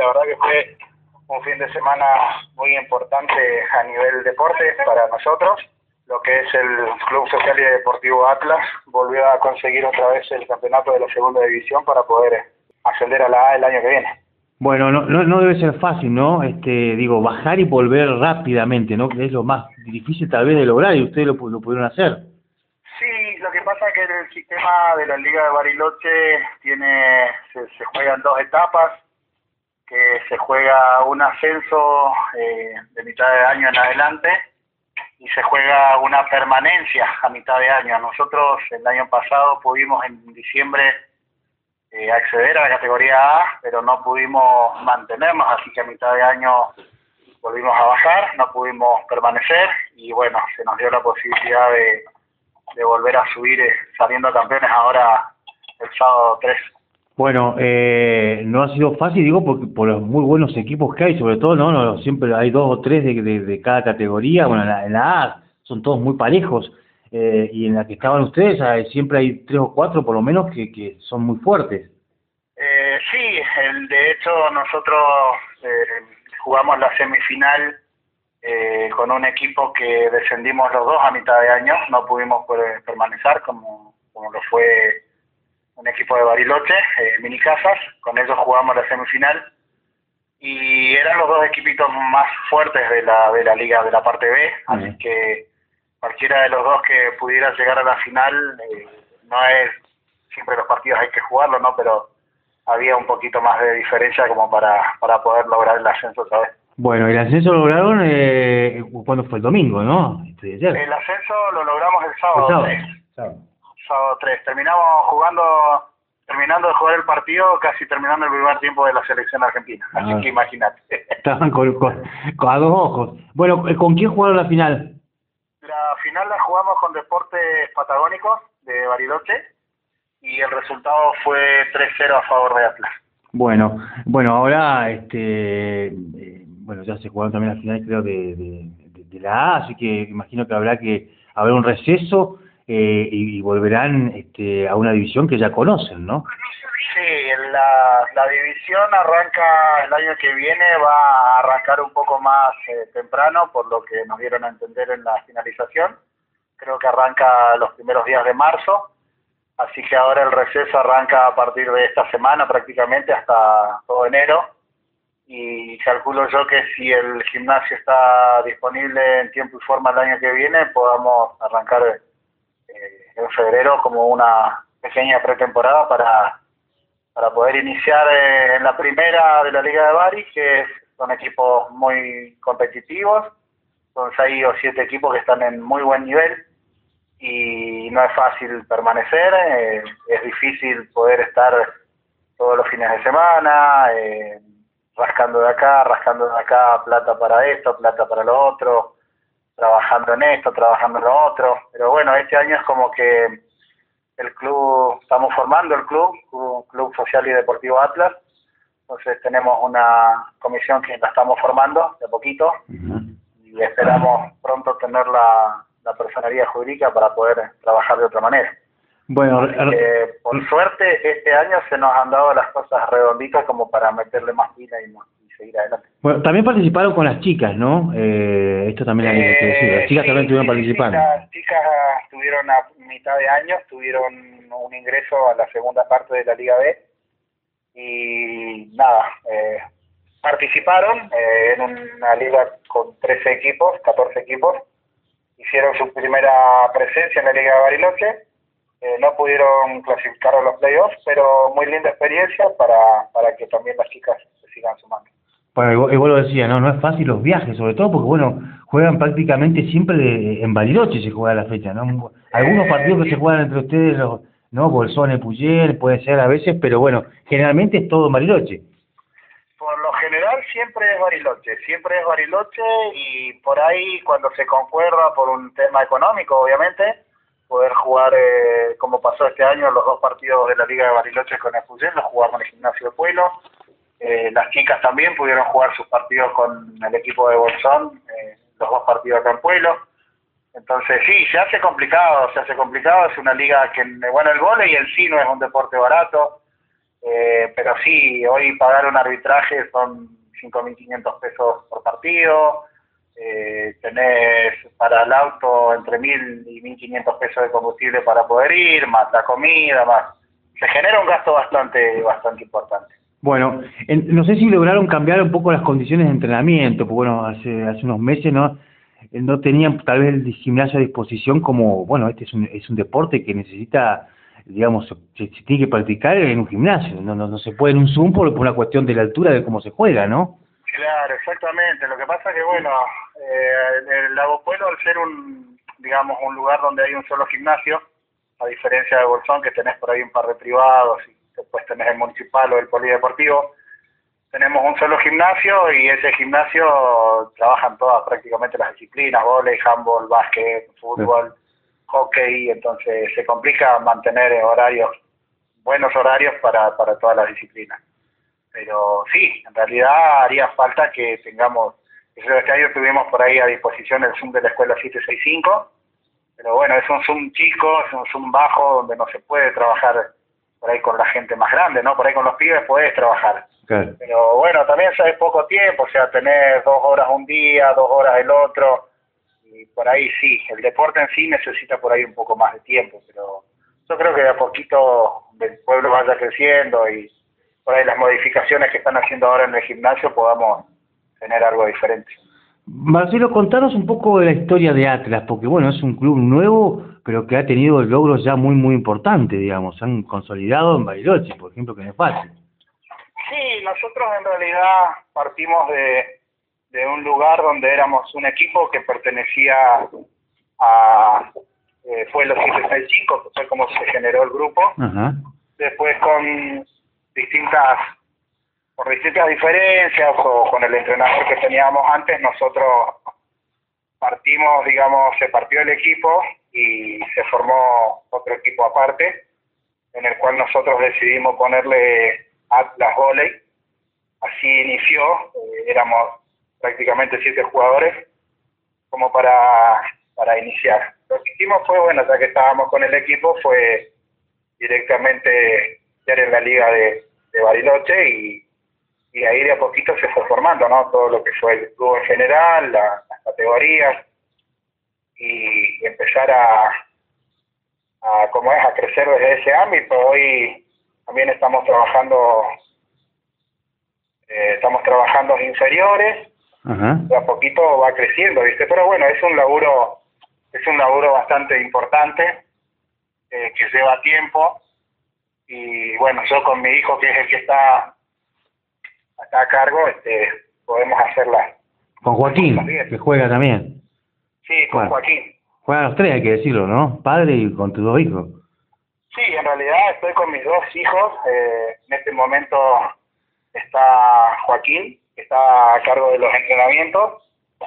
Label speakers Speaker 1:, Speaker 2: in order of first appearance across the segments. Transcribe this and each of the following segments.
Speaker 1: la verdad que fue un fin de semana muy importante a nivel deporte para nosotros. Lo que es el Club Social y Deportivo Atlas volvió a conseguir otra vez el campeonato de la segunda división para poder ascender a la A el año que viene.
Speaker 2: Bueno, no debe ser fácil, ¿no? Digo, bajar y volver rápidamente, ¿no? Que es lo más difícil tal vez de lograr, y ustedes lo pudieron hacer.
Speaker 1: Sí, lo que pasa es que el sistema de la Liga de Bariloche se juega en dos etapas, que se juega un ascenso de mitad de año en adelante y se juega una permanencia a mitad de año. Nosotros el año pasado pudimos en diciembre acceder a la categoría A, pero no pudimos mantenernos, así que a mitad de año volvimos a bajar, no pudimos permanecer y bueno, se nos dio la posibilidad de volver a subir saliendo campeones ahora el sábado 3.
Speaker 2: Bueno, no ha sido fácil, digo, porque por los muy buenos equipos que hay, sobre todo, ¿no? Siempre hay 2 o 3 de cada categoría. Bueno, en la A son todos muy parejos, y en la que estaban ustedes siempre hay 3 o 4 por lo menos que son muy fuertes.
Speaker 1: Sí, de hecho nosotros jugamos la semifinal con un equipo que descendimos los dos a mitad de año, no pudimos permanecer como lo fue un equipo de Bariloche, Minicasas, con ellos jugamos la semifinal y eran los dos equipitos más fuertes de la liga de la parte B, así que cualquiera de los dos que pudiera llegar a la final, no es siempre los partidos hay que jugarlos, ¿no? Pero había un poquito más de diferencia como para poder lograr el ascenso otra vez.
Speaker 2: Bueno, el ascenso lo lograron cuando fue el domingo, ¿no? Ayer.
Speaker 1: El ascenso lo logramos el sábado 3. Sábado 3. Terminando de jugar el partido, casi terminando el primer tiempo de la selección argentina. Así que imagínate.
Speaker 2: Estaban a 2 ojos. Bueno, ¿con quién jugaron la final?
Speaker 1: La final la jugamos con Deportes Patagónicos de Bariloche y el resultado fue 3-0 a favor de Atlas. Bueno,
Speaker 2: ahora, bueno, ya se jugaron también las finales, creo, de la A, así que imagino que habrá un receso, y volverán a una división que ya conocen, ¿no?
Speaker 1: Sí, la división arranca el año que viene, va a arrancar un poco más temprano, por lo que nos dieron a entender en la finalización. Creo que arranca los primeros días de marzo, así que ahora el receso arranca a partir de esta semana prácticamente hasta todo enero. Y calculo yo que si el gimnasio está disponible en tiempo y forma el año que viene, podamos arrancar en febrero como una pequeña pretemporada para poder iniciar en la primera de la Liga de Bari, que son equipos muy competitivos, son 6 o 7 equipos que están en muy buen nivel y no es fácil permanecer, es difícil poder estar todos los fines de semana, rascando de acá, plata para esto, plata para lo otro, trabajando en esto, trabajando en lo otro. Pero bueno, este año es como que el club, estamos formando el Club Social y Deportivo Atlas, entonces tenemos una comisión que la estamos formando de a poquito y esperamos pronto tener la personería jurídica para poder trabajar de otra manera.
Speaker 2: Bueno,
Speaker 1: por suerte este año se nos han dado las cosas redonditas como para meterle más pila y seguir adelante.
Speaker 2: Bueno, también participaron con las chicas, ¿no? Esto también hay que decir. Las chicas también estuvieron participando.
Speaker 1: Sí, las chicas estuvieron a mitad de año, tuvieron un ingreso a la segunda parte de la Liga B y nada, participaron en una liga con 13 equipos, 14 equipos, hicieron su primera presencia en la Liga de Bariloche. No pudieron clasificar a los playoffs, pero muy linda experiencia para que también las chicas se sigan sumando.
Speaker 2: Bueno, igual lo decía, no es fácil los viajes, sobre todo porque, bueno, juegan prácticamente siempre en Bariloche, se juega la fecha, ¿no? Algunos partidos que se juegan entre ustedes, ¿no? Bolsón, Puyel, puede ser a veces, pero bueno, generalmente es todo en Bariloche.
Speaker 1: Por lo general siempre es Bariloche y por ahí cuando se concuerda por un tema económico, obviamente, poder jugar, como pasó este año, los 2 partidos de la Liga de Bariloche con el Puyel, los jugamos en el Gimnasio de Pueblo. Las chicas también pudieron jugar sus partidos con el equipo de Bolsón, los 2 partidos acá en Pueblo. Entonces sí, se hace complicado, es una liga que, bueno, el vóley en sí no es un deporte barato, Pero sí, hoy pagar un arbitraje son 5.500 pesos por partido, tenés para el auto entre 1.000 y 1.500 pesos de combustible para poder ir, más la comida, más... Se genera un gasto bastante importante.
Speaker 2: Bueno, no sé si lograron cambiar un poco las condiciones de entrenamiento, porque bueno, hace unos meses no tenían tal vez el gimnasio a disposición como, bueno, este es un deporte que necesita, digamos, se tiene que practicar en un gimnasio, no se puede en un Zoom por una cuestión de la altura de cómo se juega, ¿no?
Speaker 1: Claro, exactamente. Lo que pasa es que, bueno, el Lago Puelo, al ser un lugar donde hay un solo gimnasio, a diferencia de Bolsón, que tenés por ahí un par de privados y después tenés el municipal o el polideportivo, tenemos un solo gimnasio y ese gimnasio trabajan todas prácticamente las disciplinas, vóley, handball, básquet, fútbol, hockey, entonces se complica mantener buenos horarios para todas las disciplinas. Pero sí, en realidad haría falta que tengamos, este año tuvimos por ahí a disposición el Zoom de la Escuela 765, pero bueno, es un Zoom chico, es un Zoom bajo donde no se puede trabajar por ahí con la gente más grande, ¿no? Por ahí con los pibes podés trabajar.
Speaker 2: Claro.
Speaker 1: Pero bueno, también es poco tiempo, o sea, tener 2 horas un día, 2 horas el otro, y por ahí sí, el deporte en sí necesita por ahí un poco más de tiempo, pero yo creo que de a poquito el pueblo vaya creciendo y por ahí las modificaciones que están haciendo ahora en el gimnasio podamos tener algo diferente.
Speaker 2: Marcelo, contanos un poco de la historia de Atlas, porque bueno, es un club nuevo, pero que ha tenido logros ya muy importantes, digamos. Se han consolidado en Bariloche, por ejemplo, que no es fácil.
Speaker 1: Sí, nosotros en realidad partimos de un lugar donde éramos un equipo que pertenecía fue los 765, que fue como se generó el grupo.
Speaker 2: Ajá. Después
Speaker 1: por distintas diferencias o con el entrenador que teníamos antes, nosotros se partió el equipo y se formó otro equipo aparte, en el cual nosotros decidimos ponerle Atlas Volley. Así inició, éramos prácticamente 7 jugadores, como para iniciar. Lo que hicimos fue, bueno, ya que estábamos con el equipo, fue directamente estar en la liga de Bariloche y ahí de a poquito se fue formando, ¿no? Todo lo que fue el club en general, las categorías, y empezar a crecer desde ese ámbito. Hoy también estamos trabajando inferiores.
Speaker 2: Ajá.
Speaker 1: De a poquito va creciendo, ¿viste? Pero bueno, es un laburo bastante importante, que lleva tiempo, y bueno, yo con mi hijo, que es el que está a cargo, podemos hacerla.
Speaker 2: Con Joaquín, que juega también.
Speaker 1: Sí, con Joaquín.
Speaker 2: Juegan los 3, hay que decirlo, ¿no? Padre y con tus 2 hijos.
Speaker 1: Sí, en realidad estoy con mis 2 hijos. En este momento está Joaquín, que está a cargo de los entrenamientos,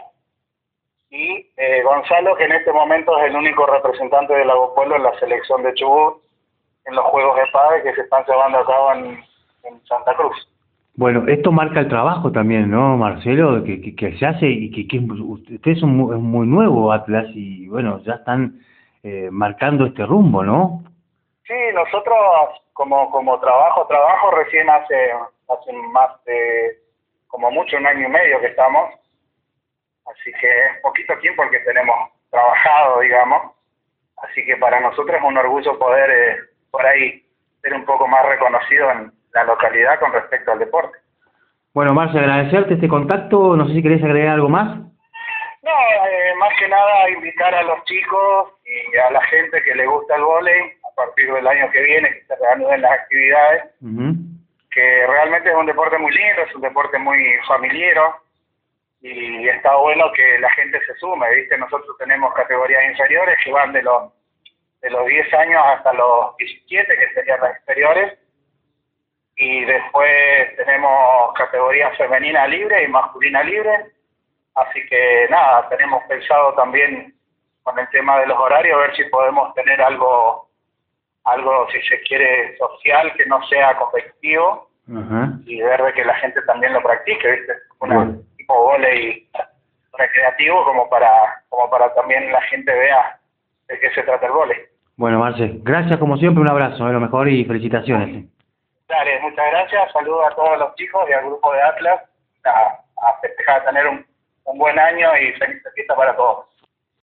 Speaker 1: y Gonzalo, que en este momento es el único representante del Lago Puelo en la selección de Chubut, en los Juegos de Padre que se están llevando a cabo en Santa Cruz.
Speaker 2: Bueno, esto marca el trabajo también, ¿no, Marcelo? Que se hace y que ustedes son muy nuevo, Atlas, y bueno, ya están marcando este rumbo, ¿no?
Speaker 1: Sí, nosotros como trabajo recién hace más de, como mucho, 1 año y medio que estamos, así que es poquito tiempo el que tenemos trabajado, digamos, así que para nosotros es un orgullo poder por ahí ser un poco más reconocido en la localidad con respecto al deporte.
Speaker 2: Bueno, Marce, agradecerte este contacto, no sé si querés agregar algo más.
Speaker 1: No, más que nada invitar a los chicos y a la gente que le gusta el vóley a partir del año que viene, que se reanuden las actividades, que realmente es un deporte muy lindo, es un deporte muy familiero, y está bueno que la gente se sume, ¿viste? Nosotros tenemos categorías inferiores que van de los 10 años hasta los 17, que serían las inferiores, y después tenemos categoría femenina libre y masculina libre, así que nada, tenemos pensado también con el tema de los horarios, ver si podemos tener algo si se quiere social, que no sea competitivo, y ver de que la gente también lo practique, ¿viste? Un tipo vóley recreativo como para también la gente vea de qué se trata el vóley.
Speaker 2: Bueno, Marce, gracias como siempre, un abrazo, lo mejor y felicitaciones.
Speaker 1: Dale, muchas gracias, saludos a todos los chicos y al grupo de Atlas, a festejar, a tener un buen año y feliz fiesta para todos.